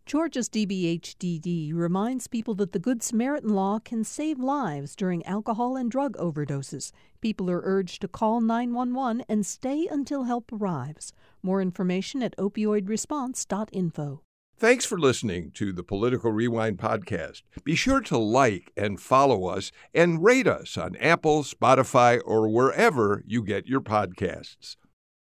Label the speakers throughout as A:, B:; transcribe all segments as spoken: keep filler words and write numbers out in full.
A: Georgia's D B H D D reminds people that the Good Samaritan Law can save lives during alcohol and drug overdoses. People are urged to call nine one one and stay until help arrives. More information at opioid response dot info.
B: Thanks for listening to the Political Rewind podcast. Be sure to like and follow us and rate us on Apple, Spotify, or wherever you get your podcasts.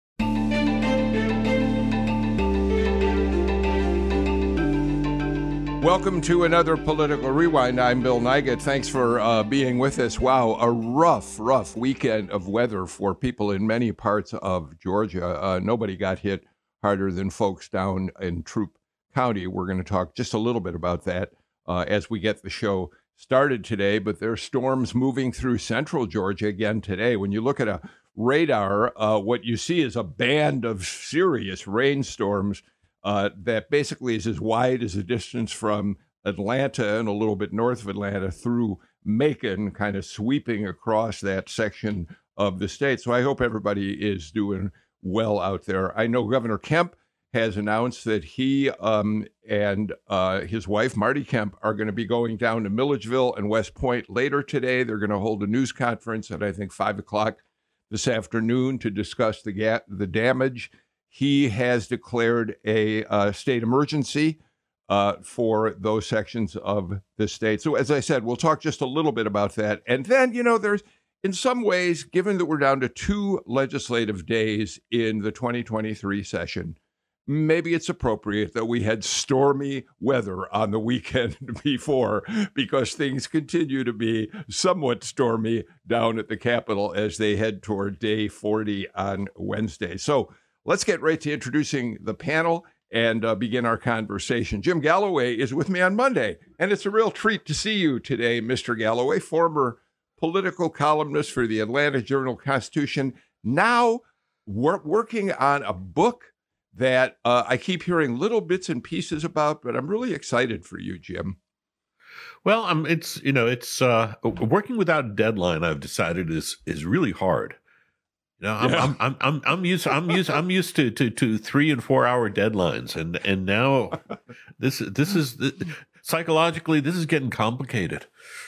B: Welcome to another Political Rewind. I'm Bill Nigut. Thanks for uh, being with us. Wow, a rough, rough weekend of weather for people in many parts of Georgia. Uh, nobody got hit harder than folks down in Troup County. We're going to talk just a little bit about that uh, as we get the show started today. But there are storms moving through central Georgia again today. When you look at a radar, uh, what you see is a band of serious rainstorms Uh, that basically is as wide as the distance from Atlanta and a little bit north of Atlanta through Macon, kind of sweeping across that section of the state. So I hope everybody is doing well out there. I know Governor Kemp has announced that he um, and uh, his wife, Marty Kemp, are going to be going down to Milledgeville and West Point later today. They're going to hold a news conference at, I think, five o'clock this afternoon to discuss the ga- the damage. He has declared a uh, state emergency uh, for those sections of the state. So, as I said, we'll talk just a little bit about that. And then, you know, there's, in some ways, given that we're down to two legislative days in the twenty twenty-three session, maybe it's appropriate that we had stormy weather on the weekend before, because things continue to be somewhat stormy down at the Capitol as they head toward day forty on Wednesday. So, let's get right to introducing the panel and uh, begin our conversation. Jim Galloway is with me on Monday, and it's a real treat to see you today, Mister Galloway, former political columnist for the Atlanta Journal-Constitution, now wor- working on a book that uh, I keep hearing little bits and pieces about, but I'm really excited for you, Jim.
C: Well, um, it's, you know, it's uh, working without a deadline, I've decided is is really hard. You know, I'm, yeah. I'm, I'm, I'm, I'm used, I'm used, I'm used to, to, to three and four hour deadlines. And, and now this, this is psychologically, this is getting complicated.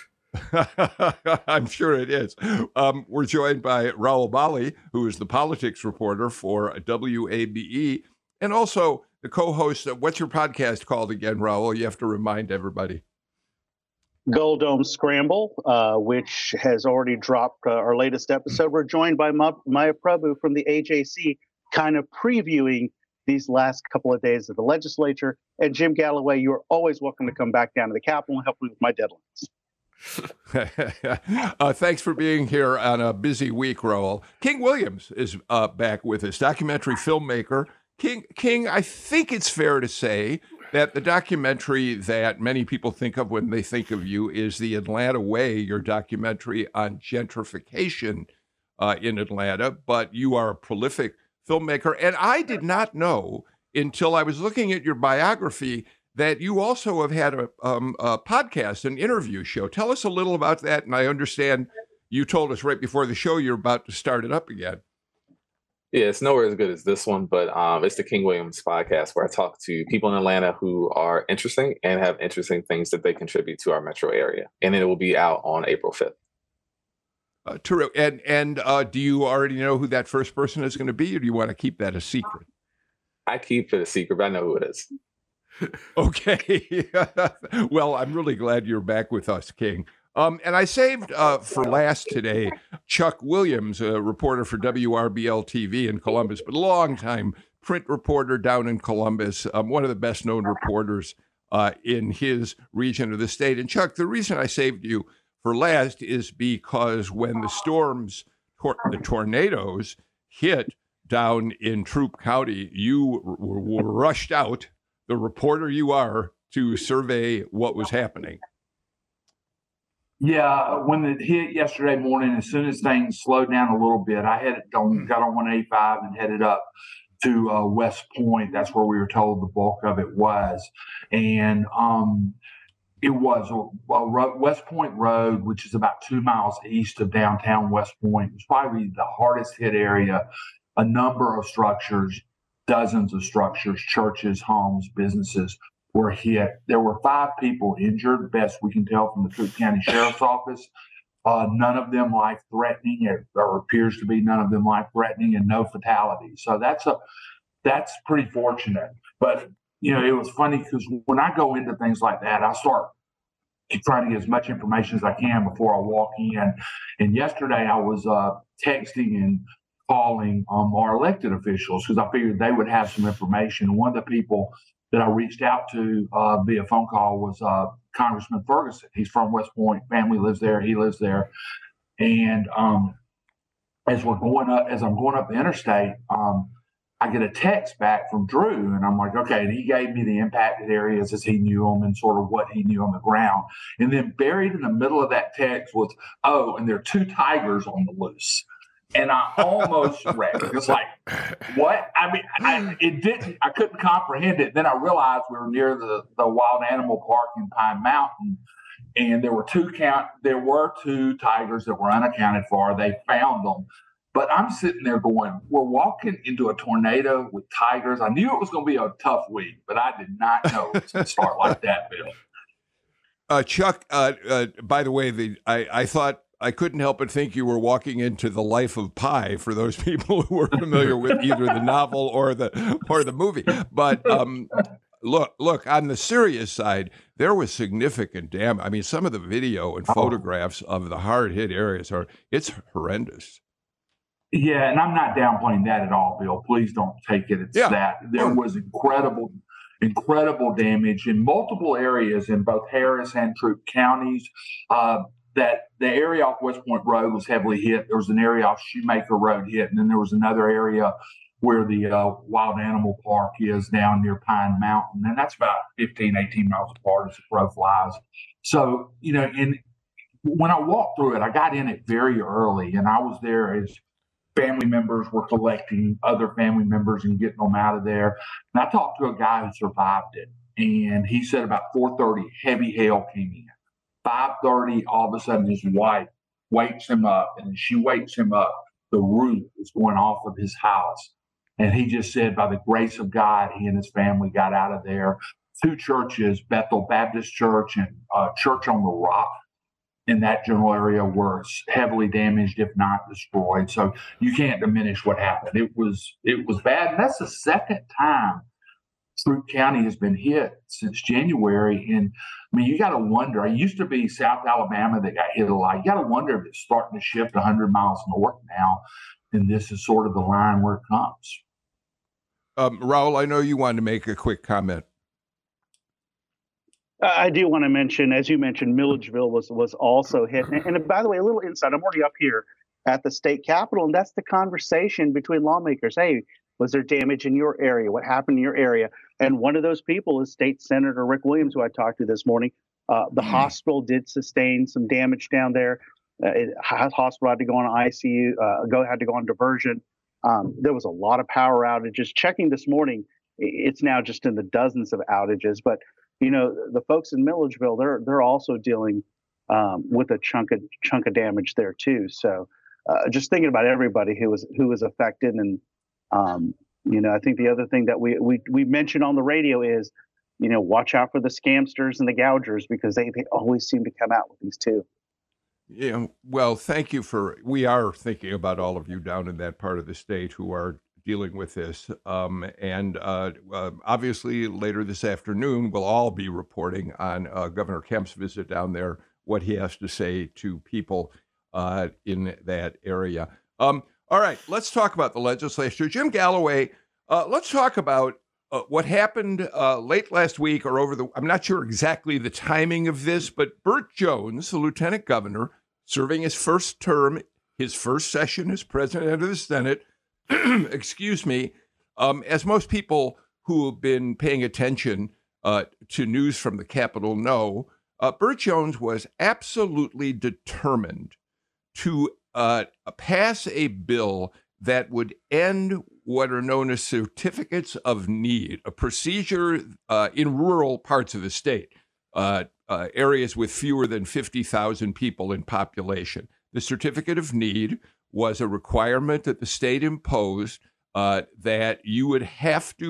B: I'm sure it is. Um, we're joined by Rahul Bali, who is the politics reporter for W A B E, and also the co-host of, what's your podcast called again, Rahul? You have to remind everybody.
D: Gold Dome Scramble, uh, which has already dropped uh, our latest episode. We're joined by Ma- Maya Prabhu from the A J C, kind of previewing these last couple of days of the legislature. And Jim Galloway, you're always welcome to come back down to the Capitol and help me with my
B: deadlines. uh, thanks for being here on a busy week, Rahul. King Williams is uh, back with us, documentary filmmaker. King, King, I think it's fair to say that the documentary that many people think of when they think of you is The Atlanta Way, your documentary on gentrification uh, in Atlanta, but you are a prolific filmmaker. And I did not know until I was looking at your biography that you also have had a, um, a podcast, an interview show. Tell us a little about that. And I understand you told us right before the show you're about to start it up again.
E: Yeah, it's nowhere as good as this one, but um, it's the King Williams podcast, where I talk to people in Atlanta who are interesting and have interesting things that they contribute to our metro area. And it will be out on April fifth.
B: Uh, true. And, and uh, do you already know who that first person is going to be, or do you want to keep that a secret?
E: I keep it a secret, but I know who it is.
B: Okay. Well, I'm really glad you're back with us, King. Um, and I saved uh, for last today Chuck Williams, a reporter for W R B L T V in Columbus, but a long-time print reporter down in Columbus, um, one of the best-known reporters uh, in his region of the state. And Chuck, the reason I saved you for last is because when the storms, tor- the tornadoes hit down in Troup County, you were, were rushed out, the reporter you are, to survey what was happening.
F: Yeah, when it hit yesterday morning, as soon as things slowed down a little bit, I had on, got on one eighty-five and headed up to uh, West Point. That's where we were told the bulk of it was. And um, it was uh, West Point Road, which is about two miles east of downtown West Point. It was probably the hardest hit area. A number of structures, dozens of structures, churches, homes, businesses were hit. There were five people injured, best we can tell from the Troup County Sheriff's Office. Uh, none of them life-threatening, or appears to be none of them life-threatening, and no fatalities. So that's a that's pretty fortunate. But you know, it was funny because when I go into things like that, I start trying to get as much information as I can before I walk in. And yesterday, I was uh, texting and calling um, our elected officials because I figured they would have some information. And one of the people that I reached out to uh, via phone call was uh, Congressman Ferguson. He's from West Point. Family lives there. He lives there. And um, as we're going up, as I'm going up the interstate, um, I get a text back from Drew, and I'm like, okay. And he gave me the impacted areas as he knew them and sort of what he knew on the ground. And then buried in the middle of that text was, oh, and there are two tigers on the loose. And I almost wrecked. It's like, what? I mean, I, it didn't, I couldn't comprehend it. Then I realized we were near the, the Wild Animal Park in Pine Mountain, and there were two count, there were two tigers that were unaccounted for. They found them. But I'm sitting there going, we're walking into a tornado with tigers. I knew it was going to be a tough week, but I did not know it was going to start like that, Bill.
B: Uh, Chuck, uh, uh, by the way, the I, I thought, I couldn't help but think you were walking into The Life of Pi for those people who are familiar with either the novel or the or the movie. But um, look, look, on the serious side, there was significant damage. I mean, some of the video and photographs of the hard-hit areas are, it's horrendous.
F: Yeah, and I'm not downplaying that at all, Bill. Please don't take it as yeah. that. There was incredible, incredible damage in multiple areas in both Harris and Troup counties. Uh, that the area off West Point Road was heavily hit. There was an area off Shoemaker Road hit, and then there was another area where the uh, Wild Animal Park is down near Pine Mountain, and that's about fifteen, eighteen miles apart as the crow flies. So, you know, and when I walked through it, I got in it very early, and I was there as family members were collecting other family members and getting them out of there. And I talked to a guy who survived it, and he said about four thirty, heavy hail came in. five thirty, all of a sudden his wife wakes him up, and as she wakes him up, the roof is going off of his house. And he just said, by the grace of God, he and his family got out of there. Two churches, Bethel Baptist Church and uh, Church on the Rock, in that general area were heavily damaged, if not destroyed. So you can't diminish what happened. It was it was bad. And that's the second time Troup County has been hit since January. And I mean, you got to wonder. It used to be South Alabama that got hit a lot. You got to wonder if it's starting to shift one hundred miles north now, and this is sort of the line where it comes.
B: Um, Raul, I know you wanted to make a quick comment.
D: I do want to mention, as you mentioned, Milledgeville was was also hit. And, and by the way, a little insight. I'm already up here at the state capitol, and that's the conversation between lawmakers. Hey, was there damage in your area? What happened in your area? And one of those people is State Senator Rick Williams, who I talked to this morning. Uh, the mm-hmm. hospital did sustain some damage down there. Uh, it, hospital had to go on I C U, uh, go had to go on diversion. Um, there was a lot of power outages. Checking this morning, it's now just in the dozens of outages. But you know, the folks in Milledgeville, they're they're also dealing um, with a chunk of chunk of damage there too. So, uh, just thinking about everybody who was who was affected, and um, you know, I think the other thing that we we we mentioned on the radio is, you know, watch out for the scamsters and the gougers, because they they always seem to come out with these too.
B: Yeah, well, thank you for. We are thinking about all of you down in that part of the state who are dealing with this. Um, and uh, uh, obviously later this afternoon, we'll all be reporting on uh, Governor Kemp's visit down there, what he has to say to people uh, in that area. Um, all right, let's talk about the legislature. Jim Galloway, uh, let's talk about uh, what happened uh, late last week or over the, I'm not sure exactly the timing of this, but Burt Jones, the lieutenant governor, serving his first term, his first session as president of the Senate, excuse me, um, as most people who have been paying attention uh, to news from the Capitol know, uh, Burt Jones was absolutely determined to uh, pass a bill that would end what are known as certificates of need, a procedure uh, in rural parts of the state, uh, uh, areas with fewer than fifty thousand people in population. The certificate of need was a requirement that the state imposed uh, that you would have to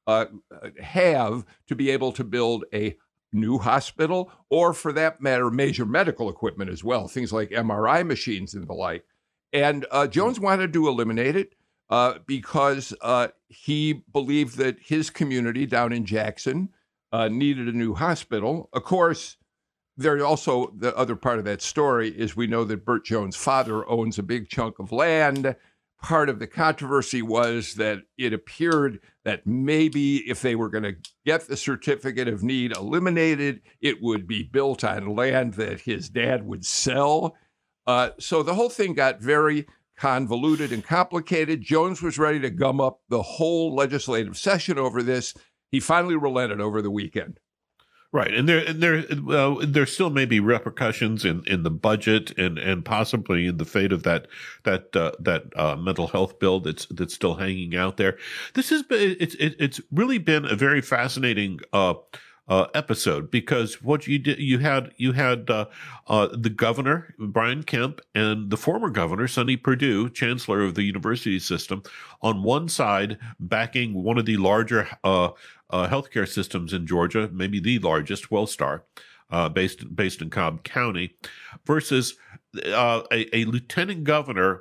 B: uh, have to be able to build a new hospital, or for that matter, major medical equipment as well, things like M R I machines and the like. And uh, Jones wanted to eliminate it uh, because uh, he believed that his community down in Jackson uh, needed a new hospital. Of course, there's also the other part of that story is we know that Burt Jones' father owns a big chunk of land. Part of the controversy was that it appeared that maybe if they were going to get the certificate of need eliminated, it would be built on land that his dad would sell. Uh, so the whole thing got very convoluted and complicated. Jones was ready to gum up the whole legislative session over this. He finally relented over the weekend.
C: Right, and there, and there, uh, there still may be repercussions in, in the budget and, and possibly in the fate of that that uh, that uh, mental health bill that's that's still hanging out there. This has been it's it, it's really been a very fascinating uh, uh, episode because what you did you had you had uh, uh, the governor Brian Kemp and the former governor Sonny Perdue, chancellor of the university system, on one side backing one of the larger Uh, Uh, healthcare systems in Georgia, maybe the largest, Wellstar, uh, based based in Cobb County, versus uh, a, a lieutenant governor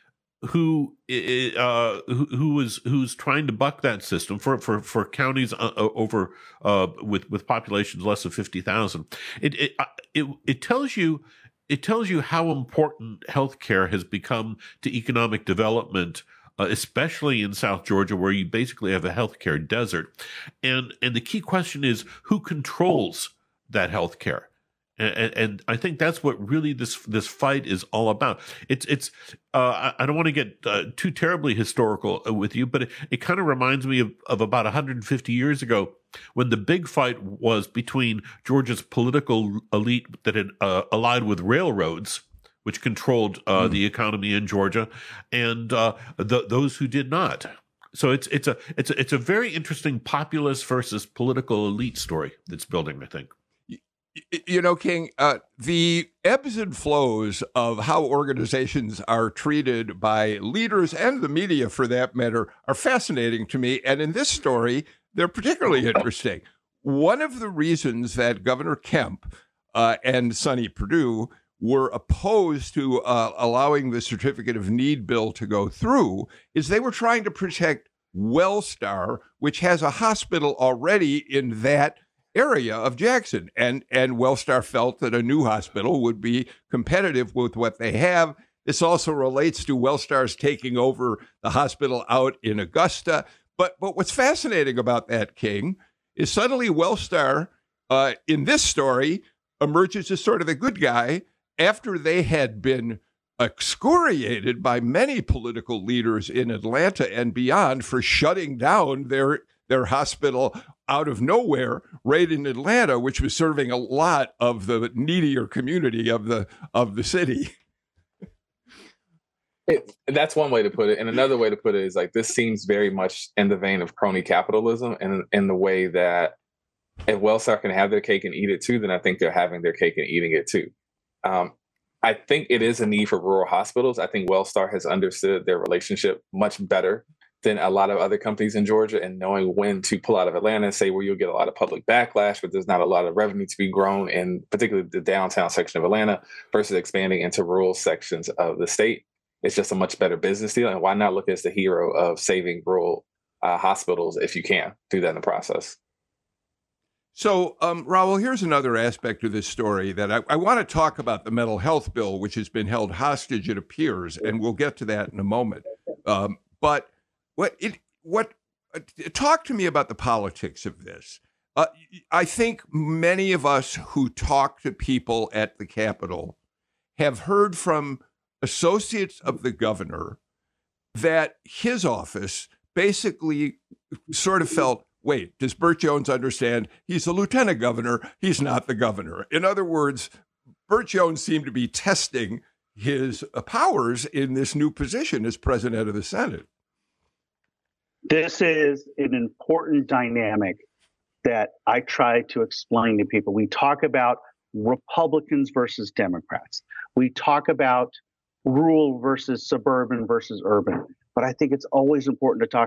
C: who uh, who, who was who's trying to buck that system for for for counties uh, over uh, with with populations less than fifty thousand. It it it it tells you. It tells you how important healthcare has become to economic development, Uh, especially in South Georgia, where you basically have a healthcare desert. And and the key question is who controls that healthcare? And, and, and I think that's what really this this fight is all about. It's it's uh, I, I don't want to get uh, too terribly historical with you, but it, it kind of reminds me of, of about one hundred fifty years ago when the big fight was between Georgia's political elite that had uh, allied with railroads, which controlled uh, mm. the economy in Georgia, and uh, the, those who did not. So it's it's a it's a, it's a very interesting populist versus political elite story that's building, I think.
B: You know, King, uh, the ebbs and flows of how organizations are treated by leaders and the media, for that matter, are fascinating to me. And in this story, they're particularly interesting. One of the reasons that Governor Kemp uh, and Sonny Perdue were opposed to uh, allowing the certificate of need bill to go through is they were trying to protect Wellstar, which has a hospital already in that area of Jackson. And, and Wellstar felt that a new hospital would be competitive with what they have. This also relates to Wellstar's taking over the hospital out in Augusta. But, but what's fascinating about that, King, is suddenly Wellstar, uh, in this story, emerges as sort of the good guy after they had been excoriated by many political leaders in Atlanta and beyond for shutting down their their hospital out of nowhere right in Atlanta, which was serving a lot of the needier community of the of the city.
E: It, that's one way to put it. And another way to put it is like, this seems very much in the vein of crony capitalism, and in the way that if Wellstar can have their cake and eat it too, then I think they're having their cake and eating it too. Um, I think it is a need for rural hospitals. I think Wellstar has understood their relationship much better than a lot of other companies in Georgia, and knowing when to pull out of Atlanta and say, well, you'll get a lot of public backlash, but there's not a lot of revenue to be grown in particularly the downtown section of Atlanta versus expanding into rural sections of the state. It's just a much better business deal. And why not look as the hero of saving rural uh, hospitals if you can do that in the process?
B: So, um, Raul, here's another aspect of this story that I, I want to talk about: the mental health bill, which has been held hostage, it appears, and we'll get to that in a moment. Um, but what it what uh, talk to me about the politics of this. Uh, I think many of us who talk to people at the Capitol have heard from associates of the governor that his office basically sort of felt, wait, does Burt Jones understand he's a lieutenant governor? He's not the governor. In other words, Burt Jones seemed to be testing his powers in this new position as president of the Senate.
D: This is an important dynamic that I try to explain to people. We talk about Republicans versus Democrats. We talk about rural versus suburban versus urban. But I think it's always important to talk about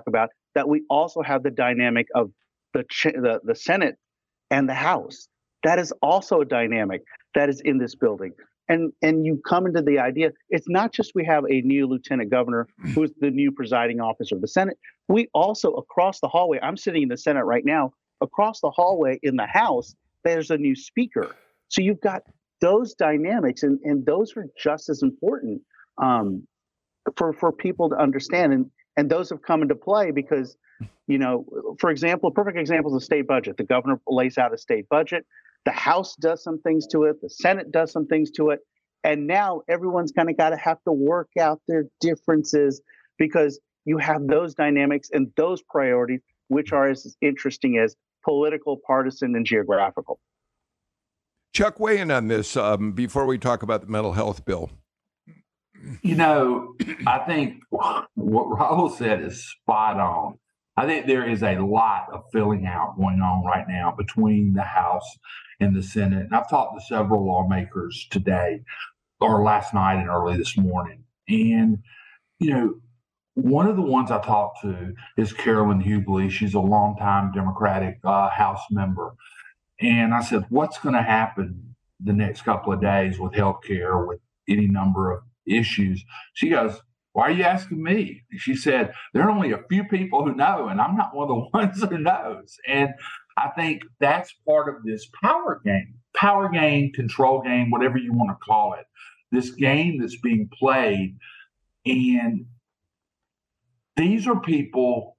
D: that we also have the dynamic of the the, the Senate and the House. That is also a dynamic that is in this building. And and you come into the idea, it's not just we have a new lieutenant governor who's the new presiding officer of the Senate. We also, across the hallway, I'm sitting in the Senate right now, across the hallway in the House, there's a new speaker. So you've got those dynamics, and, and those are just as important um, for, for people to understand. And, and those have come into play because, you know, for example, a perfect example is the state budget. The governor lays out a state budget. The House does some things to it. The Senate does some things to it. And now everyone's kind of got to have to work out their differences because you have those dynamics and those priorities, which are as interesting as political, partisan, and geographical.
B: Chuck, weigh in on this um, before we talk about the mental health bill.
F: You know, I think what Raul said is spot on. I think there is a lot of filling out going on right now between the House and the Senate. And I've talked to several lawmakers today or last night and early this morning. And, you know, one of the ones I talked to is Carolyn Hubley. She's a longtime Democratic uh, House member. And I said, what's going to happen the next couple of days with healthcare, with any number of issues? She goes, why are you asking me? She said, there are only a few people who know, and I'm not one of the ones who knows. And I think that's part of this power game, power game, control game, whatever you want to call it, this game that's being played. And these are people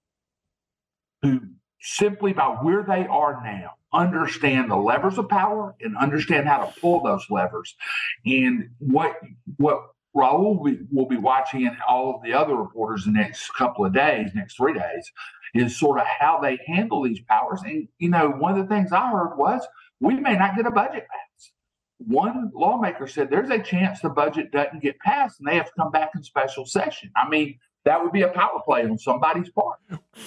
F: who simply by where they are now understand the levers of power and understand how to pull those levers. And what what Raul will be, will be watching, and all of the other reporters the next couple of days, next three days, is sort of how they handle these powers. And, you know, one of the things I heard was we may not get a budget passed. One lawmaker said there's a chance the budget doesn't get passed and they have to come back in special session. I mean, that would be a power play on somebody's part.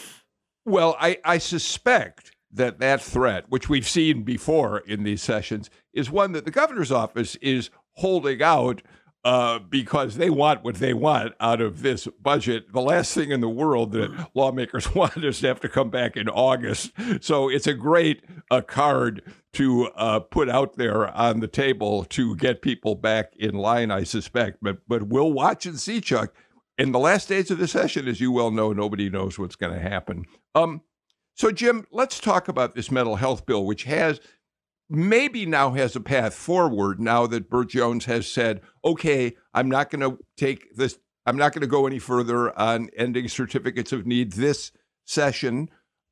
B: Well, I, I suspect that that threat, which we've seen before in these sessions, is one that the governor's office is holding out uh, because they want what they want out of this budget. The last thing in the world that lawmakers want is to have to come back in August. So it's a great uh, card to uh, put out there on the table to get people back in line, I suspect. But but we'll watch and see, Chuck. In the last days of the session, as you well know, nobody knows what's going to happen. Um, so, Jim, let's talk about this mental health bill, which has maybe now has a path forward now that Burt Jones has said, okay, I'm not going to take this. I'm not going to go any further on ending certificates of need this session.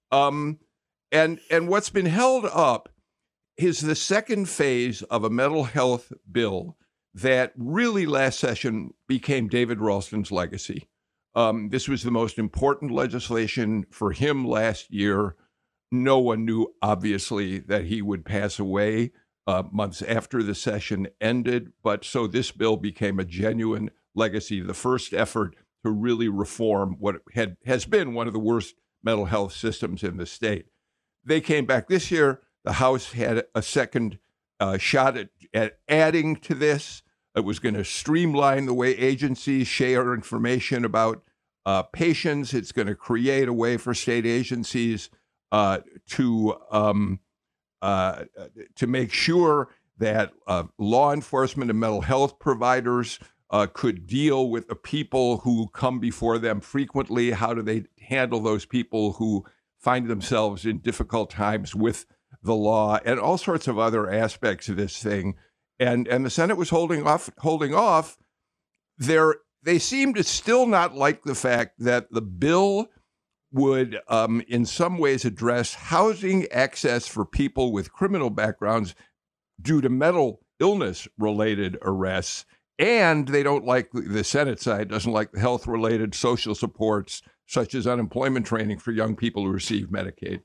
B: Um, and and what's been held up is the second phase of a mental health bill that really last session became David Ralston's legacy. Um, this was the most important legislation for him last year. No one knew, obviously, that he would pass away uh, months after the session ended. But so this bill became a genuine legacy, the first effort to really reform what had has been one of the worst mental health systems in the state. They came back this year. The House had a second uh, shot at, at adding to this. It was going to streamline the way agencies share information about uh, patients. It's going to create a way for state agencies uh, to um, uh, to make sure that uh, law enforcement and mental health providers uh, could deal with the people who come before them frequently. How do they handle those people who find themselves in difficult times with the law, and all sorts of other aspects of this thing. And and the Senate was holding off, holding off. They're, they seem to still not like the fact that the bill would, um, in some ways, address housing access for people with criminal backgrounds due to mental illness-related arrests. And they don't like, the Senate side doesn't like the health-related social supports, such as unemployment training for young people who receive Medicaid.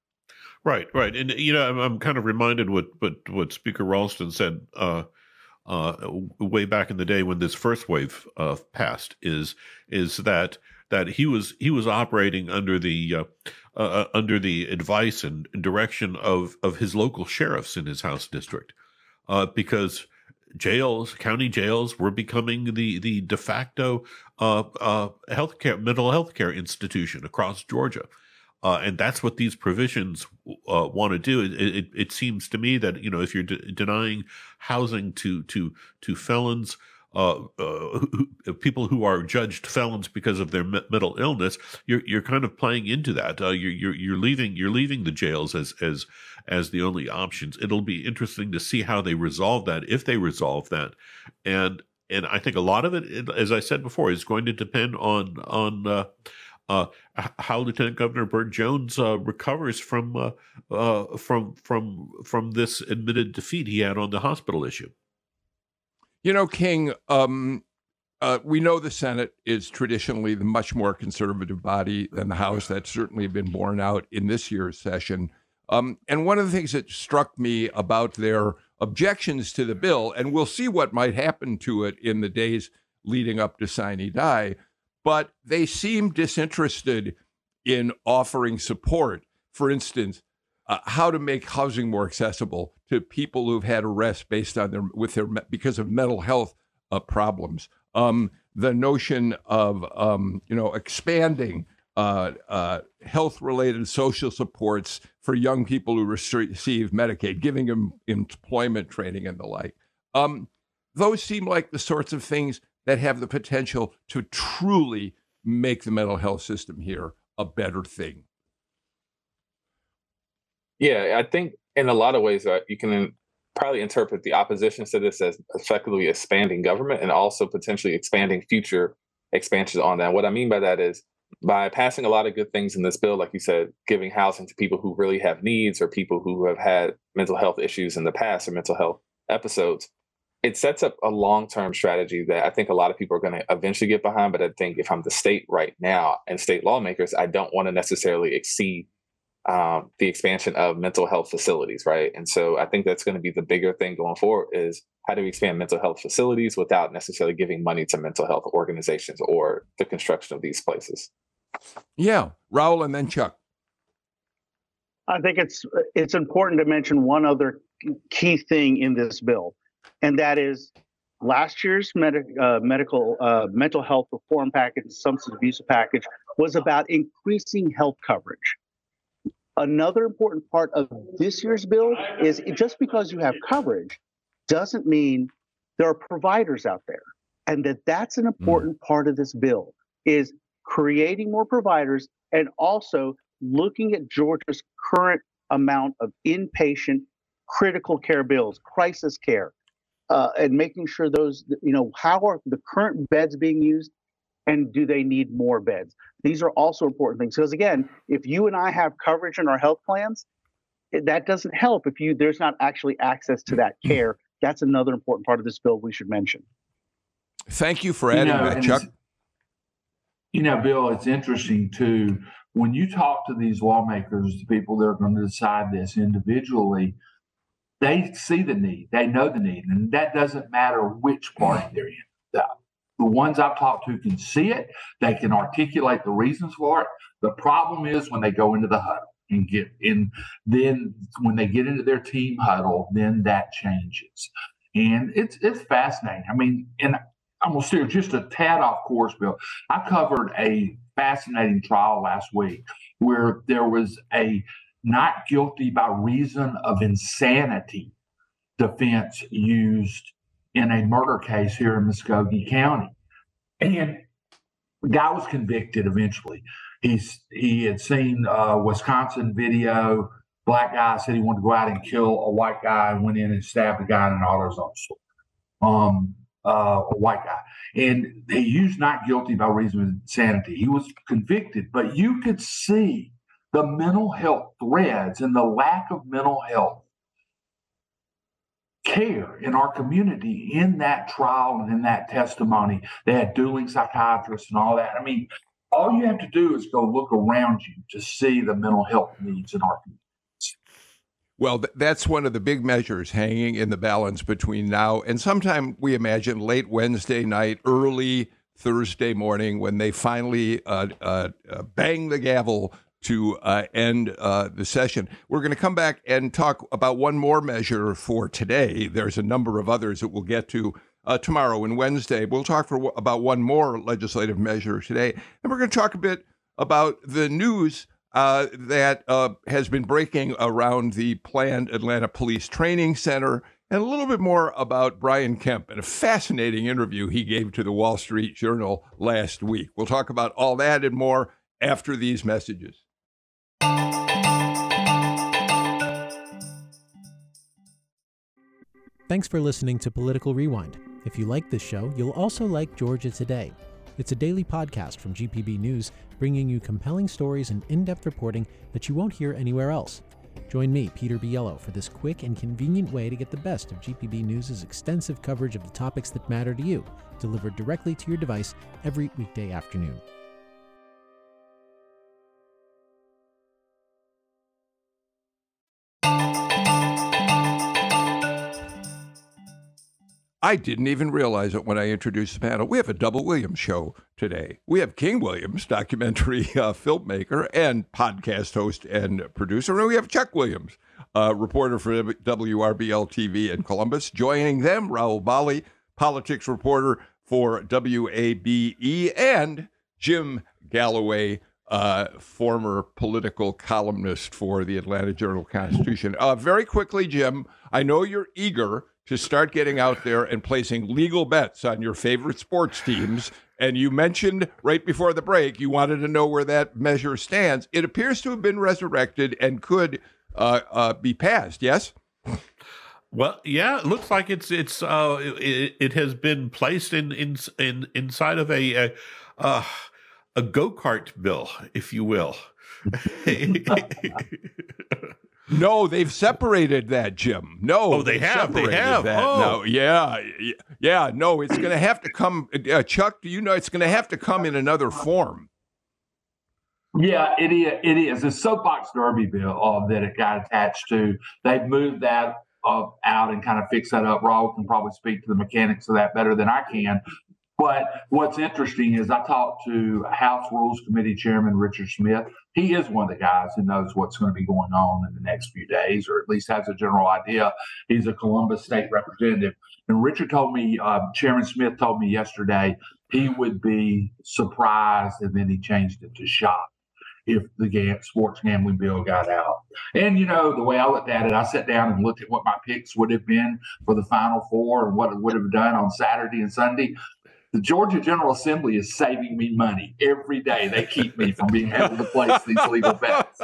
C: Right, right. And, you know, I'm, I'm kind of reminded what, what, what Speaker Ralston said uh, uh, way back in the day when this first wave uh, passed, is is that that he was he was operating under the uh, uh, under the advice and direction of, of his local sheriffs in his House district, uh, because jails, county jails, were becoming the the de facto uh, uh, healthcare, mental health care institution across Georgia. Uh, and that's what these provisions uh, want to do. It, it, it seems to me that, you know, if you're de- denying housing to to to felons, uh, uh, who, people who are judged felons because of their me- mental illness, you're you're kind of playing into that. Uh, you're you're you're leaving you're leaving the jails as as as the only options. It'll be interesting to see how they resolve that, if they resolve that, and and I think a lot of it, as I said before, is going to depend on on. Uh, Uh, how Lieutenant Governor Burt Jones uh, recovers from uh, uh, from from from this admitted defeat he had on the hospital issue.
B: You know, King, um, uh, we know the Senate is traditionally the much more conservative body than the House. That's certainly been borne out in this year's session. Um, and one of the things that struck me about their objections to the bill, and we'll see what might happen to it in the days leading up to sine die, but they seem disinterested in offering support. For instance, uh, how to make housing more accessible to people who've had arrests based on their with their because of mental health uh, problems. Um, the notion of um, you know expanding uh, uh, health-related social supports for young people who receive Medicaid, giving them employment training and the like. Um, those seem like the sorts of things that have the potential to truly make the mental health system here a better thing.
E: Yeah, I think in a lot of ways uh, you can probably interpret the opposition to this as effectively expanding government and also potentially expanding future expansions on that. What I mean by that is by passing a lot of good things in this bill, like you said, giving housing to people who really have needs or people who have had mental health issues in the past or mental health episodes, it sets up a long-term strategy that I think a lot of people are going to eventually get behind. But I think if I'm the state right now and state lawmakers, I don't want to necessarily exceed um, the expansion of mental health facilities, right? And so I think that's going to be the bigger thing going forward is how do we expand mental health facilities without necessarily giving money to mental health organizations or the construction of these places?
B: Yeah. Raul and then Chuck.
D: I think it's it's important to mention one other key thing in this bill. And that is last year's med- uh, medical uh, mental health reform package, substance abuse package, was about increasing health coverage. Another important part of this year's bill is it, just because you have coverage doesn't mean there are providers out there. And that that's an important mm. part of this bill is creating more providers and also looking at Georgia's current amount of inpatient critical care bills, crisis care, Uh, and making sure those, you know, how are the current beds being used and do they need more beds? These are also important things. Because again, if you and I have coverage in our health plans, it, that doesn't help if you there's not actually access to that care. That's another important part of this bill we should mention.
B: Thank you for adding
F: you know,
B: that, Chuck.
F: You know, Bill, it's interesting too. When you talk to these lawmakers, the people that are going to decide this individually, they see the need, they know the need, and that doesn't matter which party they're in. The, the ones I've talked to can see it, they can articulate the reasons for it. The problem is when they go into the huddle and get in, then when they get into their team huddle, then that changes. And it's it's fascinating. I mean, and I'm going to steer just a tad off course, Bill. I covered a fascinating trial last week where there was a not guilty by reason of insanity defense used in a murder case here in Muskogee County. And the guy was convicted eventually. He's, he had seen a Wisconsin video. Black guy said he wanted to go out and kill a white guy and went in and stabbed a guy in an AutoZone store. Um, uh, a white guy. And he used not guilty by reason of insanity. He was convicted, but you could see the mental health threads and the lack of mental health care in our community in that trial and in that testimony. They had dueling psychiatrists and all that. I mean, all you have to do is go look around you to see the mental health needs in our community.
B: Well, th- that's one of the big measures hanging in the balance between now and sometime, we imagine, late Wednesday night, early Thursday morning, when they finally uh, uh, uh, bang the gavel to uh, end uh, the session. We're going to come back and talk about one more measure for today. There's a number of others that we'll get to uh, tomorrow and Wednesday. We'll talk for about one more legislative measure today. And we're going to talk a bit about the news uh, that uh, has been breaking around the planned Atlanta Police Training Center, and a little bit more about Brian Kemp and a fascinating interview he gave to the Wall Street Journal last week. We'll talk about all that and more after these messages.
G: Thanks for listening to Political Rewind. If you like this show, you'll also like Georgia Today. It's a daily podcast from G P B News, bringing you compelling stories and in-depth reporting that you won't hear anywhere else. Join me, Peter Biello, for this quick and convenient way to get the best of G P B News' extensive coverage of the topics that matter to you, delivered directly to your device every weekday afternoon.
B: I didn't even realize it when I introduced the panel. We have a double Williams show today. We have King Williams, documentary uh, filmmaker and podcast host and producer. And we have Chuck Williams, uh, reporter for W R B L T V in Columbus. Joining them, Raul Bali, politics reporter for W A B E, and Jim Galloway, uh, former political columnist for the Atlanta Journal-Constitution. Uh, very quickly, Jim, I know you're eager to start getting out there and placing legal bets on your favorite sports teams. And you mentioned right before the break, you wanted to know where that measure stands. It appears to have been resurrected and could uh, uh, be passed, yes?
C: Well, yeah, it looks like it's it's uh, it, it has been placed in in, in inside of a a, uh, a go-kart bill, if you will.
B: No, they've separated that, Jim. No,
C: oh, they have. They have.
B: That.
C: Oh,
B: no, yeah, yeah. No, it's going to have to come. Uh, Chuck, do you know it's going to have to come in another form?
F: Yeah, it is. It is. The soapbox derby bill uh, that it got attached to. They've moved that uh, out and kind of fixed that up. Raul can probably speak to the mechanics of that better than I can. But what's interesting is I talked to House Rules Committee Chairman Richard Smith. He is one of the guys who knows what's going to be going on in the next few days, or at least has a general idea. He's a Columbus state representative. And Richard told me, uh, Chairman Smith told me yesterday, he would be surprised, and then he changed it to shocked if the gam- sports gambling bill got out. And, you know, the way I looked at it, I sat down and looked at what my picks would have been for the Final Four and what it would have done on Saturday and Sunday. The Georgia General Assembly is saving me money every day. They keep me from being able to place these legal bets.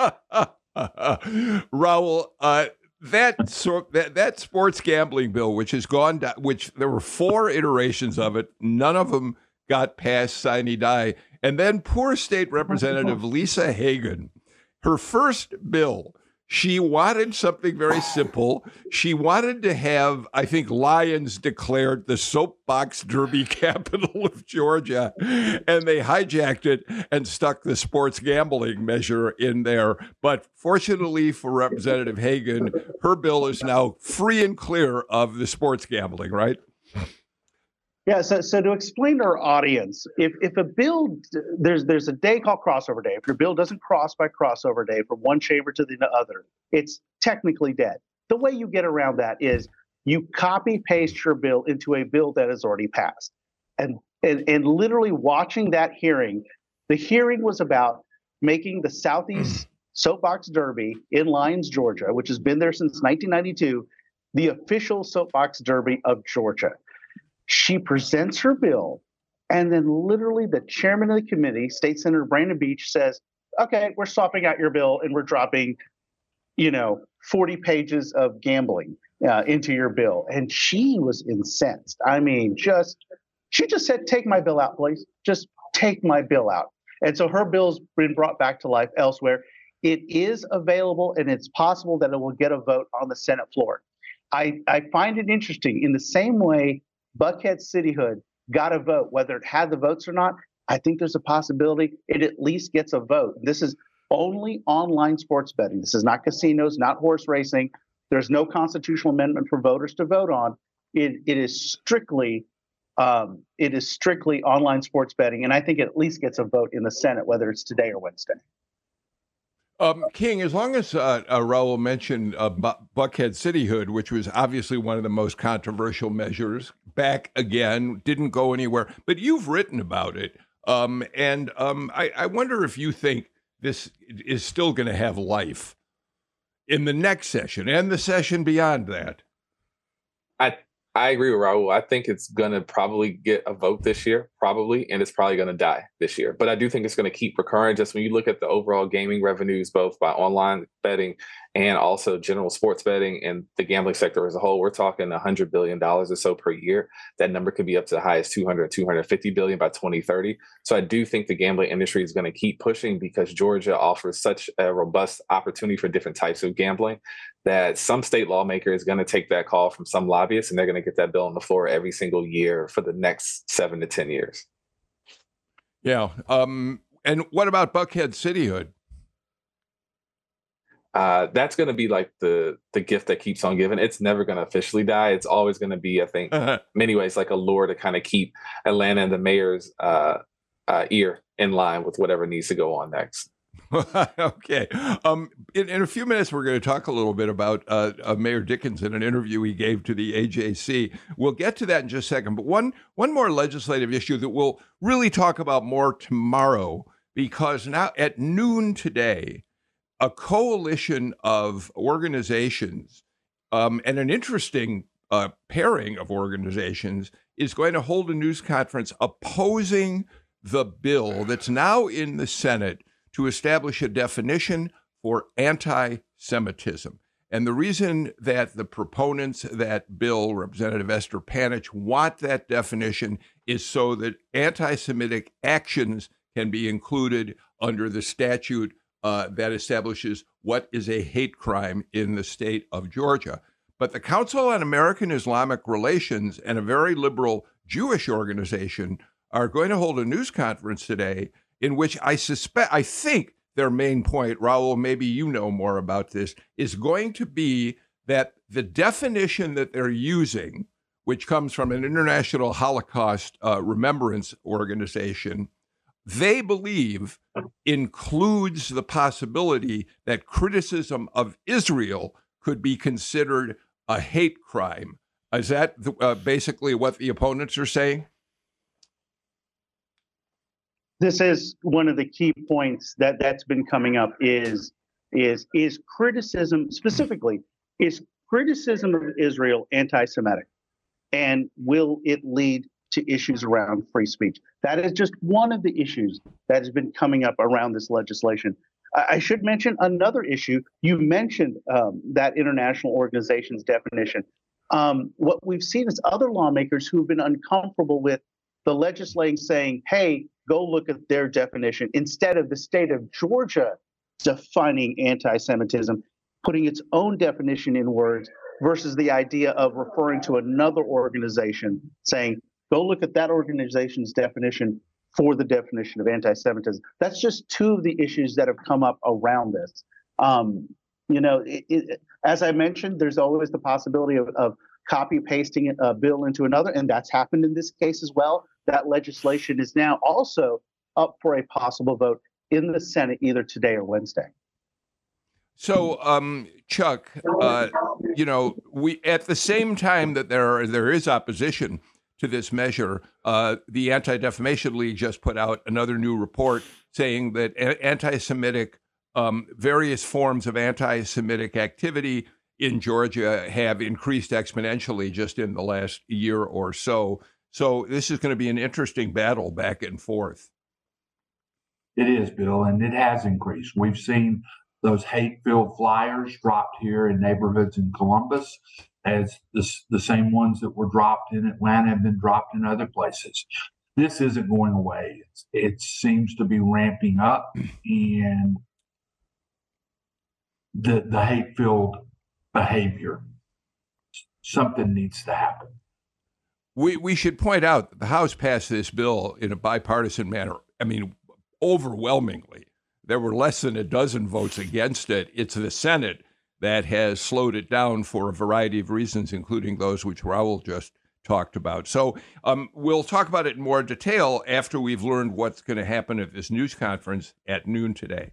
B: Raul, uh, that sort that that sports gambling bill, which has gone down, which there were four iterations of it, none of them got past sine die. And then poor State Representative Lisa Hagan, her first bill. She wanted something very simple. She wanted to have, I think, Lions declared the soapbox derby capital of Georgia, and they hijacked it and stuck the sports gambling measure in there. But fortunately for Representative Hagan, her bill is now free and clear of the sports gambling, right?
D: Yeah, so, so to explain to our audience, if, if a bill, there's there's a day called crossover day. If your bill doesn't cross by crossover day from one chamber to the other, it's technically dead. The way you get around that is you copy paste your bill into a bill that has already passed. And, and, and literally watching that hearing, the hearing was about making the Southeast Soapbox Derby in Lyons, Georgia, which has been there since nineteen ninety-two, the official Soapbox Derby of Georgia. She presents her bill, and then literally the chairman of the committee, State Senator Brandon Beach, says, okay, we're swapping out your bill and we're dropping, you know, forty pages of gambling uh, into your bill. And she was incensed. I mean, just, she just said, take my bill out, please. Just take my bill out. And so her bill's been brought back to life elsewhere. It is available, and it's possible that it will get a vote on the Senate floor. I, I find it interesting in the same way Buckhead Cityhood got a vote, whether it had the votes or not. I think there's a possibility it at least gets a vote. This is only online sports betting. This is not casinos, not horse racing. There's no constitutional amendment for voters to vote on. It, it is strictly um, it is strictly online sports betting, and I think it at least gets a vote in the Senate, whether it's today or Wednesday.
B: Um, King, as long as uh, uh, Raul mentioned uh, Bu- Buckhead cityhood, which was obviously one of the most controversial measures, back again, didn't go anywhere, but you've written about it. Um, and um, I, I wonder if you think this is still going to have life in the next session and the session beyond that.
E: I I agree with Raul. I think it's going to probably get a vote this year, probably, and it's probably going to die this year. But I do think it's going to keep recurring. Just when you look at the overall gaming revenues, both by online betting and also general sports betting and the gambling sector as a whole, we're talking one hundred billion dollars or so per year. That number could be up to the highest two hundred, two hundred fifty billion by twenty thirty. So I do think the gambling industry is going to keep pushing because Georgia offers such a robust opportunity for different types of gambling that some state lawmaker is going to take that call from some lobbyists, and they're going to get that bill on the floor every single year for the next seven to ten years.
B: Yeah. Um, and what about Buckhead cityhood?
E: Uh, that's going to be like the the gift that keeps on giving. It's never going to officially die. It's always going to be, I think, uh-huh. many ways like a lure to kind of keep Atlanta and the mayor's uh, uh, ear in line with whatever needs to go on next.
B: Okay. Um, in, in a few minutes, we're going to talk a little bit about uh, uh, Mayor Dickinson, an interview he gave to the A J C. We'll get to that in just a second. But one one more legislative issue that we'll really talk about more tomorrow, because now at noon today, a coalition of organizations um, and an interesting uh, pairing of organizations is going to hold a news conference opposing the bill that's now in the Senate to establish a definition for anti-Semitism. And the reason that the proponents of that bill, Representative Esther Panich, want that definition is so that anti-Semitic actions can be included under the statute uh, that establishes what is a hate crime in the state of Georgia. But the Council on American Islamic Relations and a very liberal Jewish organization are going to hold a news conference today in which I suspect, I think their main point, Raul, maybe you know more about this, is going to be that the definition that they're using, which comes from an International Holocaust uh, Remembrance Organization, they believe includes the possibility that criticism of Israel could be considered a hate crime. Is that uh, basically what the opponents are saying?
D: This is one of the key points that that's been coming up is is is criticism specifically is criticism of Israel anti-Semitic, and will it lead to issues around free speech? That is just one of the issues that has been coming up around this legislation. I, I should mention another issue. You mentioned um, that international organization's definition. Um, what we've seen is other lawmakers who've been uncomfortable with the legislating saying, hey, go look at their definition, instead of the state of Georgia defining anti-Semitism, putting its own definition in words, versus the idea of referring to another organization saying, go look at that organization's definition for the definition of anti-Semitism. That's just two of the issues that have come up around this. Um, you know, it, it, as I mentioned, there's always the possibility of, of copy pasting a bill into another, and that's happened in this case as well. That legislation is now also up for a possible vote in the Senate either today or Wednesday.
B: So, um, Chuck, uh, you know, we at the same time that there there is opposition to this measure, uh, the Anti-Defamation League just put out another new report saying that anti-Semitic, um, various forms of anti-Semitic activity in Georgia have increased exponentially just in the last year or so. So this is going to be an interesting battle back and forth.
F: It is, Bill, and it has increased. We've seen those hate-filled flyers dropped here in neighborhoods in Columbus, as the, the same ones that were dropped in Atlanta have been dropped in other places. This isn't going away. It's, it seems to be ramping up, and the the hate-filled behavior, something needs to happen.
B: We we should point out that the House passed this bill in a bipartisan manner. I mean, overwhelmingly. There were less than a dozen votes against it. It's the Senate that has slowed it down for a variety of reasons, including those which Raul just talked about. So um, we'll talk about it in more detail after we've learned what's going to happen at this news conference at noon today.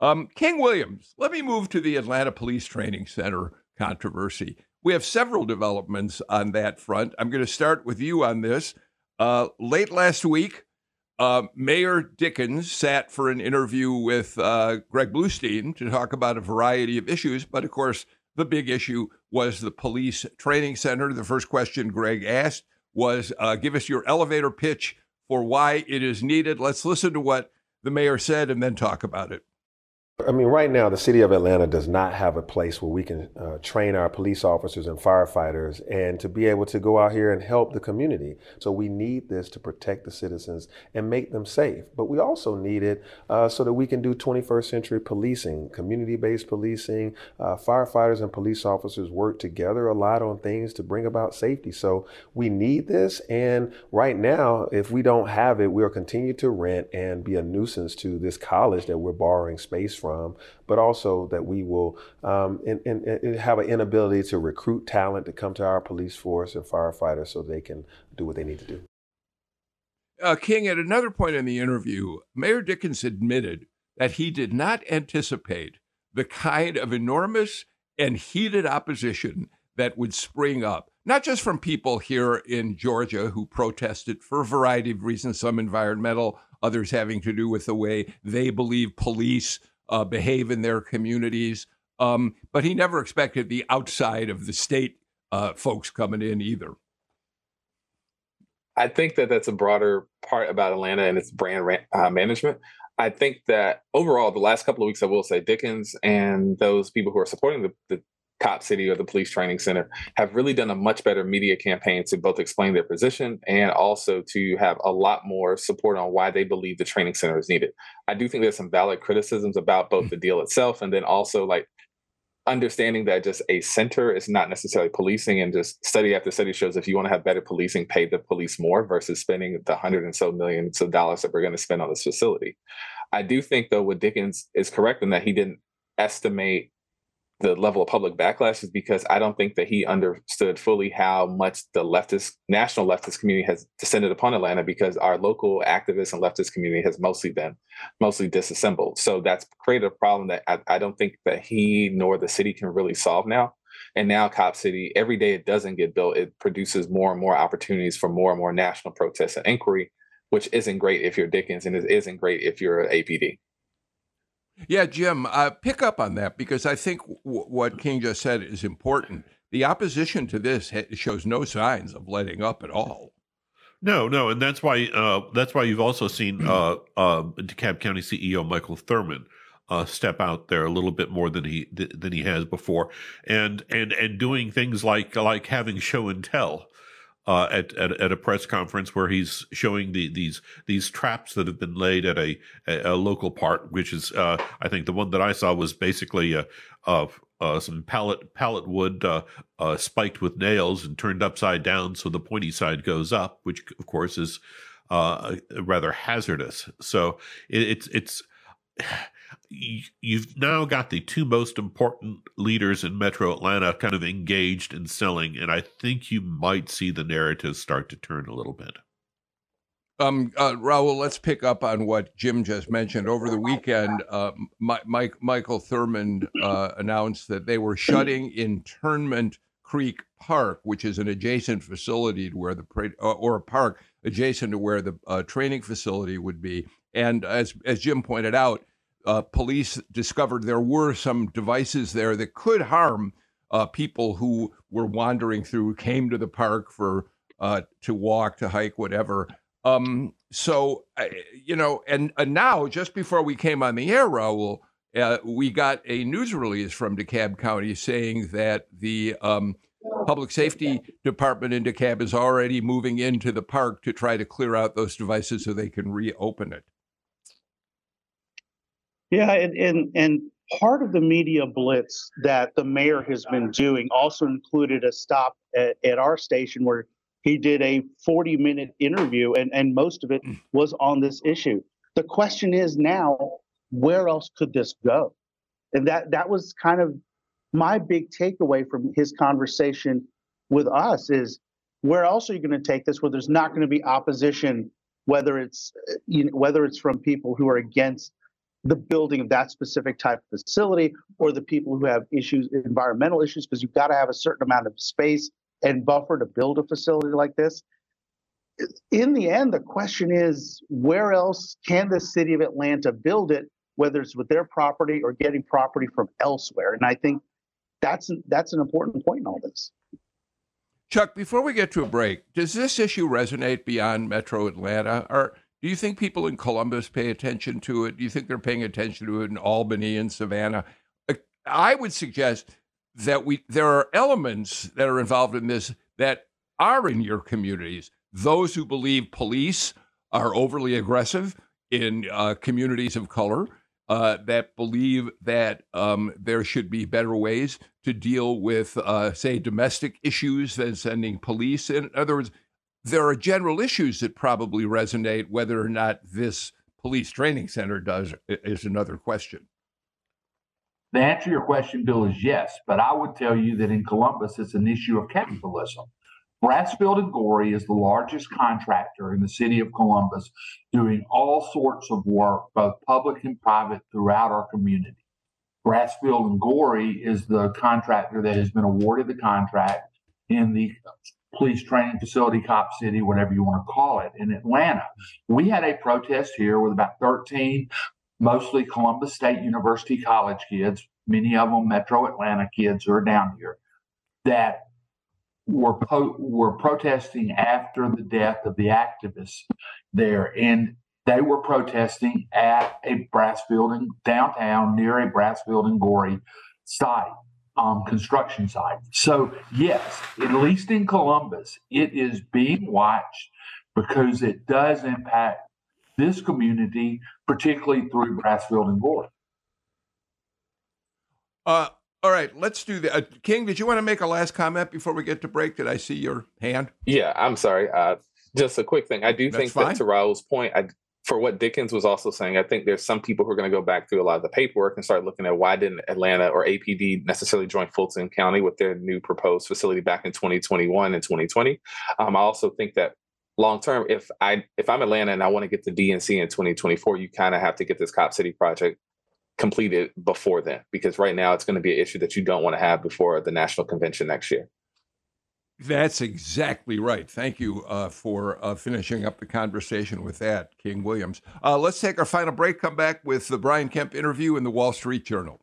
B: Um, King Williams, let me move to the Atlanta Police Training Center controversy. We have several developments on that front. I'm going to start with you on this. Uh, late last week, uh, Mayor Dickens sat for an interview with uh, Greg Bluestein to talk about a variety of issues. But of course, the big issue was the police training center. The first question Greg asked was, uh, give us your elevator pitch for why it is needed. Let's listen to what the mayor said and then talk about it.
H: I mean, right now, the city of Atlanta does not have a place where we can uh, train our police officers and firefighters and to be able to go out here and help the community. So we need this to protect the citizens and make them safe. But we also need it uh, so that we can do twenty-first century policing, community-based policing. Uh, firefighters and police officers work together a lot on things to bring about safety. So we need this. And right now, if we don't have it, we'll continue to rent and be a nuisance to this college that we're borrowing space from. From, but also that we will um, in, in, in have an inability to recruit talent to come to our police force and firefighters so they can do what they need to do.
B: Uh, King, at another point in the interview, Mayor Dickens admitted that he did not anticipate the kind of enormous and heated opposition that would spring up, not just from people here in Georgia who protested for a variety of reasons, some environmental, others having to do with the way they believe police Uh, behave in their communities. Um, but he never expected the outside of the state uh, folks coming in either.
E: I think that that's a broader part about Atlanta and its brand uh, management. I think that overall, the last couple of weeks, I will say Dickens and those people who are supporting the, the Cop City or the Police Training Center have really done a much better media campaign to both explain their position and also to have a lot more support on why they believe the training center is needed. I do think there's some valid criticisms about both the deal itself and then also like understanding that just a center is not necessarily policing, and just study after study shows if you want to have better policing, pay the police more versus spending the hundred and so millions of dollars that we're going to spend on this facility. I do think, though, what Dickens is correct in that he didn't estimate the level of public backlash is because I don't think that he understood fully how much the leftist, national leftist community has descended upon Atlanta, because our local activist and leftist community has mostly been mostly disassembled. So that's created a problem that I, I don't think that he nor the city can really solve now. And now Cop City, every day it doesn't get built, it produces more and more opportunities for more and more national protests and inquiry, which isn't great if you're Dickens and it isn't great if you're A P D.
B: Yeah, Jim, uh, pick up on that, because I think w- what King just said is important. The opposition to this ha- shows no signs of letting up at all.
C: No, no, and that's why uh, that's why you've also seen uh, uh, DeKalb County C E O Michael Thurman uh, step out there a little bit more than he th- than he has before, and and and doing things like like having show and tell. Uh, at, at at a press conference where he's showing the these these traps that have been laid at a a, a local park, which is uh, I think the one that I saw was basically a, a, a some pallet pallet wood uh, uh, spiked with nails and turned upside down so the pointy side goes up, which of course is uh, rather hazardous. So it, it's it's. You've now got the two most important leaders in Metro Atlanta kind of engaged in selling, and I think you might see the narrative start to turn a little bit.
B: Um, uh, Raul, let's pick up on what Jim just mentioned. Over the weekend, uh, Mike, Michael Thurman uh, announced that they were shutting Internment Creek Park, which is an adjacent facility to where the or a park adjacent to where the uh, training facility would be. And as as Jim pointed out, Uh, police discovered there were some devices there that could harm uh, people who were wandering through, came to the park for uh, to walk, to hike, whatever. Um, so, uh, you know, and, and now, just before we came on the air, Raul, uh, we got a news release from DeKalb County saying that the um, public safety department in DeKalb is already moving into the park to try to clear out those devices so they can reopen it.
D: Yeah, and, and and part of the media blitz that the mayor has been doing also included a stop at, at our station where he did a forty minute interview, and, and most of it was on this issue. The question is now, where else could this go? And that that was kind of my big takeaway from his conversation with us is, where else are you going to take this where there's not going to be opposition, whether it's you know, whether it's from people who are against the building of that specific type of facility, or the people who have issues, environmental issues, because you've got to have a certain amount of space and buffer to build a facility like this. In the end, the question is, where else can the city of Atlanta build it, whether it's with their property or getting property from elsewhere? And I think that's that's an important point in all this.
B: Chuck, before we get to a break, does this issue resonate beyond Metro Atlanta? Or do you think people in Columbus pay attention to it? Do you think they're paying attention to it in Albany and Savannah? I would suggest that we there are elements that are involved in this that are in your communities. Those who believe police are overly aggressive in uh, communities of color, uh, that believe that um, there should be better ways to deal with, uh, say, domestic issues than sending police. In other words, there are general issues that probably resonate. Whether or not this police training center does is another question.
F: The answer to your question, Bill, is yes. But I would tell you that in Columbus, it's an issue of capitalism. Brasfield and Gorrie is the largest contractor in the city of Columbus, doing all sorts of work, both public and private, throughout our community. Brasfield and Gorrie is the contractor that has been awarded the contract in the police training facility, Cop City, whatever you want to call it, in Atlanta. We had a protest here with about thirteen, mostly Columbus State University college kids, many of them Metro Atlanta kids who are down here, that were po- were protesting after the death of the activists there. And they were protesting at a Brasfield in downtown near a Brasfield and Gorrie site, um, construction site. So yes, at least in Columbus, it is being watched because it does impact this community, particularly through Brasfield and Gorrie.
B: Uh, all right, let's do that. Uh, King, did you want to make a last comment before we get to break? Did I see your hand?
E: Yeah, I'm sorry. Uh, just a quick thing. I do
B: That's
E: think
B: fine.
E: that to Raul's point, I, for what Dickens was also saying, I think there's some people who are going to go back through a lot of the paperwork and start looking at why didn't Atlanta or A P D necessarily join Fulton County with their new proposed facility back in twenty twenty-one and twenty twenty. Um, I also think that long term, if I if I'm Atlanta and I want to get the D N C in twenty twenty-four, you kind of have to get this Cop City project completed before then, because right now it's going to be an issue that you don't want to have before the national convention next year.
B: That's exactly right. Thank you uh, for uh, finishing up the conversation with that, King Williams. Uh, let's take our final break, come back with the Brian Kemp interview in the Wall Street Journal.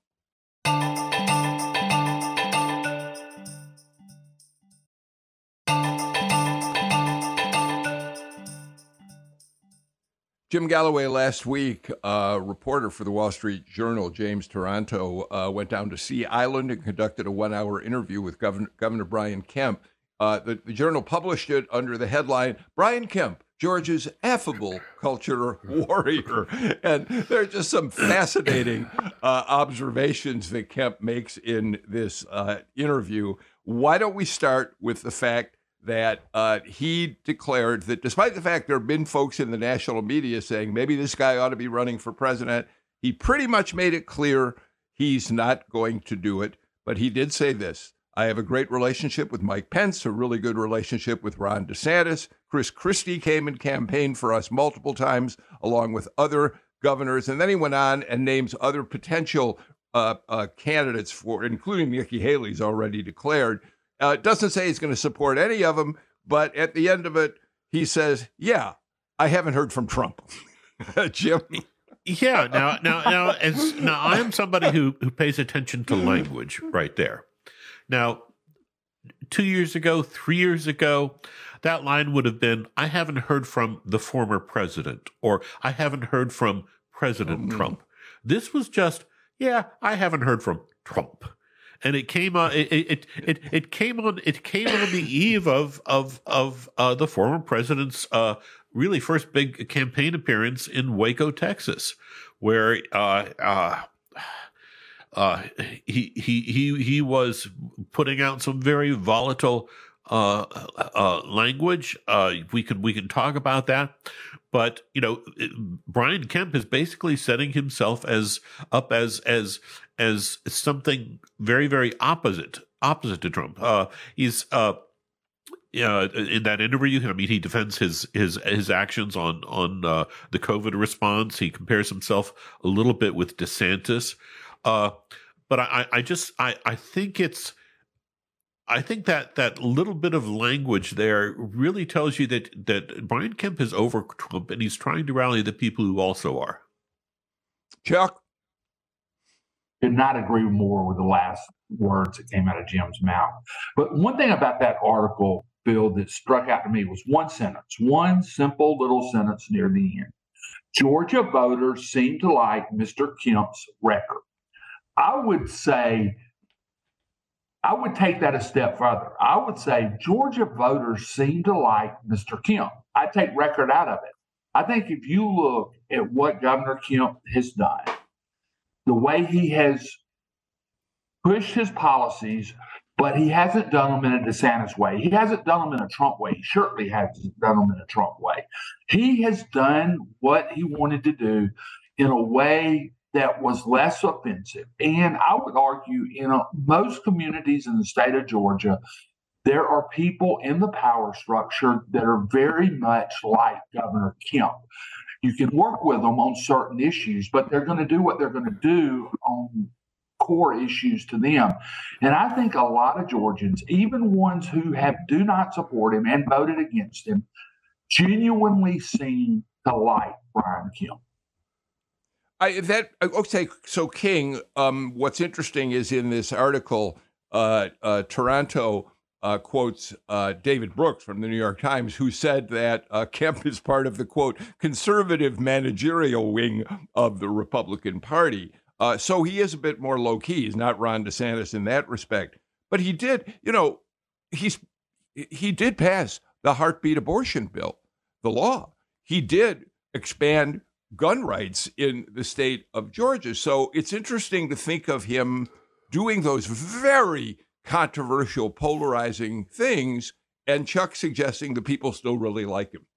B: Jim Galloway last week, a uh, reporter for the Wall Street Journal, James Taranto, uh, went down to Sea Island and conducted a one-hour interview with Governor, Governor Brian Kemp. Uh, the, the Journal published it under the headline, Brian Kemp, Georgia's affable culture warrior. And there are just some fascinating uh, observations that Kemp makes in this uh, interview. Why don't we start with the fact that uh, he declared that despite the fact there have been folks in the national media saying maybe this guy ought to be running for president, he pretty much made it clear he's not going to do it. But he did say this: I have a great relationship with Mike Pence, a really good relationship with Ron DeSantis. Chris Christie came and campaigned for us multiple times, along with other governors. And then he went on and names other potential uh, uh, candidates for, including Nikki Haley's already declared. Uh, it doesn't say he's going to support any of them, but at the end of it, he says, yeah, I haven't heard from Trump. Jim?
C: Yeah, now, now, now, as now, I am somebody who, who pays attention to language right there. Now, two years ago, three years ago, that line would have been, I haven't heard from the former president, or I haven't heard from President mm-hmm. Trump. This was just, yeah, I haven't heard from Trump. And it came on. It it it, it came on. It came on the eve of of of uh, the former president's uh, really first big campaign appearance in Waco, Texas, where uh, uh, uh, he he he he was putting out some very volatile uh, uh, language. Uh, we could we can talk about that. But, you know, Brian Kemp is basically setting himself as up as as as something very, very opposite opposite to Trump. Uh, he's uh, Yeah, in that interview, I mean, he defends his his his actions on on uh, the COVID response. He compares himself a little bit with DeSantis, uh, but I, I just I, I think it's I think that that little bit of language there really tells you that that Brian Kemp is over Trump, and he's trying to rally the people who also are.
B: Chuck?
F: Could not agree more with the last words that came out of Jim's mouth. But one thing about that article, Bill, that struck out to me was one sentence, one simple little sentence near the end. Georgia voters seem to like Mister Kemp's record. I would say, I would take that a step further. I would say Georgia voters seem to like Mister Kemp. I take record out of it. I think if you look at what Governor Kemp has done, the way he has pushed his policies, but he hasn't done them in a DeSantis way. He hasn't done them in a Trump way. He certainly hasn't done them in a Trump way. He has done what he wanted to do in a way that was less offensive. And I would argue in a, most communities in the state of Georgia, there are people in the power structure that are very much like Governor Kemp. You can work with them on certain issues, but they're going to do what they're going to do on core issues to them. And I think a lot of Georgians, even ones who have do not support him and voted against him, genuinely seem to like Brian Kemp.
B: I, that okay. So King, um, what's interesting is in this article, uh, uh, Toronto uh, quotes uh, David Brooks from the New York Times, who said that uh, Kemp is part of the quote conservative managerial wing of the Republican Party. Uh, so he is a bit more low key. He's not Ron DeSantis in that respect, but he did, you know, he's he did pass the heartbeat abortion bill, the law. He did expand gun rights in the state of Georgia. So it's interesting to think of him doing those very controversial, polarizing things, and Chuck suggesting that people still really like him.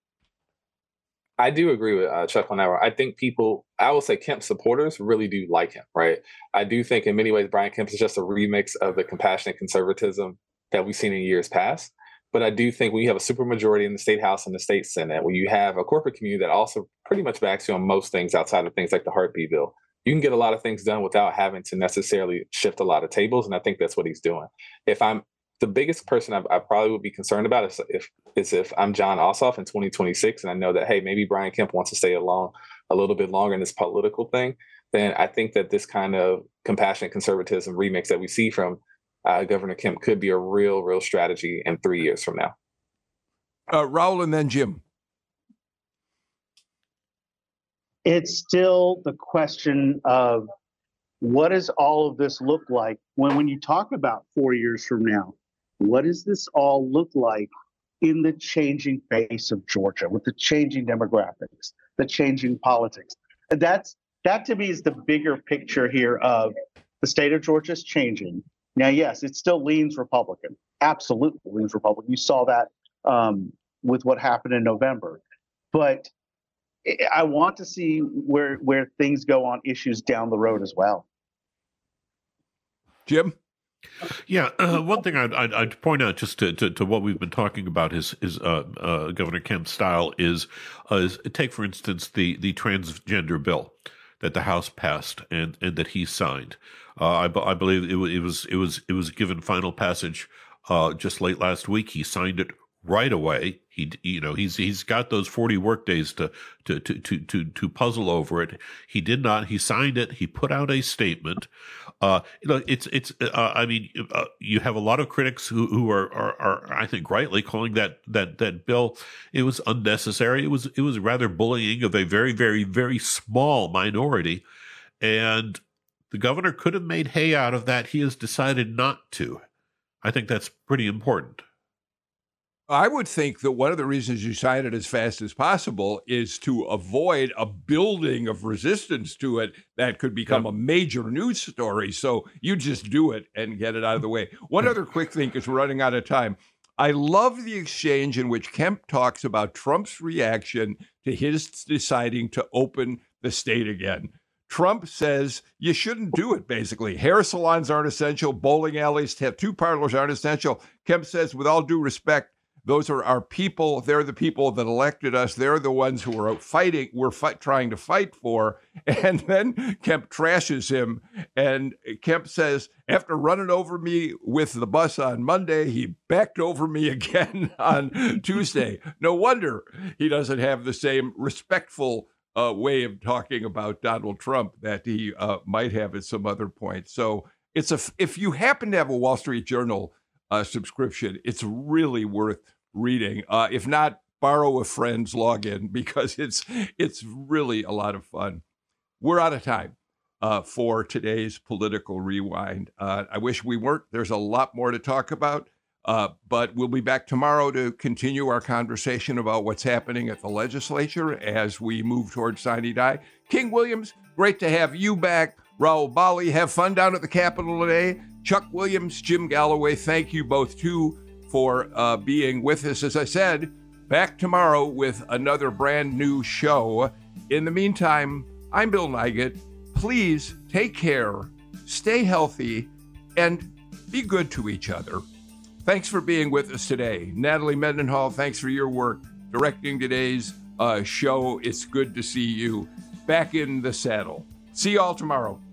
E: I do agree with uh, Chuck on that one. I think people, I will say Kemp supporters really do like him, right? I do think in many ways Brian Kemp is just a remix of the compassionate conservatism that we've seen in years past. But I do think when you have a supermajority in the state house and the state senate, when you have a corporate community that also pretty much backs you on most things outside of things like the heartbeat bill, you can get a lot of things done without having to necessarily shift a lot of tables. And I think that's what he's doing. If I'm the biggest person I, I probably would be concerned about is if, is if I'm Jon Ossoff in twenty twenty-six and I know that, hey, maybe Brian Kemp wants to stay along a little bit longer in this political thing, then I think that this kind of compassionate conservatism remix that we see from Uh, Governor Kemp could be a real, real strategy in three years from now.
B: Uh, Raul and then Jim.
D: It's still the question of what does all of this look like when, when you talk about four years from now? What does this all look like in the changing face of Georgia with the changing demographics, the changing politics? And that's that to me is the bigger picture here of the state of Georgia is changing. Now, yes, it still leans Republican. Absolutely leans Republican. You saw that um, with what happened in November. But I want to see where where things go on issues down the road as well.
B: Jim?
C: Yeah, uh, one thing I'd, I'd, I'd point out just to, to, to what we've been talking about is, is uh, uh, Governor Kemp's style is, uh, is take, for instance, the, the transgender bill that the House passed and, and that he signed. Uh, I, I believe it was it was it was it was given final passage uh, just late last week. He signed it right away. He you know he's he's got those forty work days to to to to to to puzzle over it. He did not. He signed it. He put out a statement. Uh, you know, it's it's. Uh, I mean, uh, you have a lot of critics who who are, are are I think rightly calling that that that bill it was unnecessary. It was it was rather bullying of a very very very small minority, and the governor could have made hay out of that. He has decided not to. I think that's pretty important.
B: I would think that one of the reasons you sign it as fast as possible is to avoid a building of resistance to it that could become a major news story. So you just do it and get it out of the way. One other quick thing, because we're running out of time. I love the exchange in which Kemp talks about Trump's reaction to his deciding to open the state again. Trump says you shouldn't do it, basically. Hair salons aren't essential. Bowling alleys, tattoo parlors aren't essential. Kemp says, with all due respect, Those are our people. They're the people that elected us. They're the ones who are fighting, we're fight, trying to fight for. And then Kemp trashes him. And Kemp says, after running over me with the bus on Monday, he backed over me again on Tuesday. No wonder he doesn't have the same respectful uh, way of talking about Donald Trump that he uh, might have at some other point. So it's a, if you happen to have a Wall Street Journal uh, subscription, it's really worth reading. Uh, if not, borrow a friend's login because it's it's really a lot of fun. We're out of time uh, for today's Political Rewind. Uh, I wish we weren't. There's a lot more to talk about, uh, but we'll be back tomorrow to continue our conversation about what's happening at the legislature as we move towards sine die. King Williams, great to have you back. Raul Bali, have fun down at the Capitol today. Chuck Williams, Jim Galloway, thank you both too for uh, being with us. As I said, back tomorrow with another brand new show. In the meantime, I'm Bill Nigut. Please take care, stay healthy, and be good to each other. Thanks for being with us today. Natalie Mendenhall, thanks for your work directing today's uh, show. It's good to see you back in the saddle. See you all tomorrow.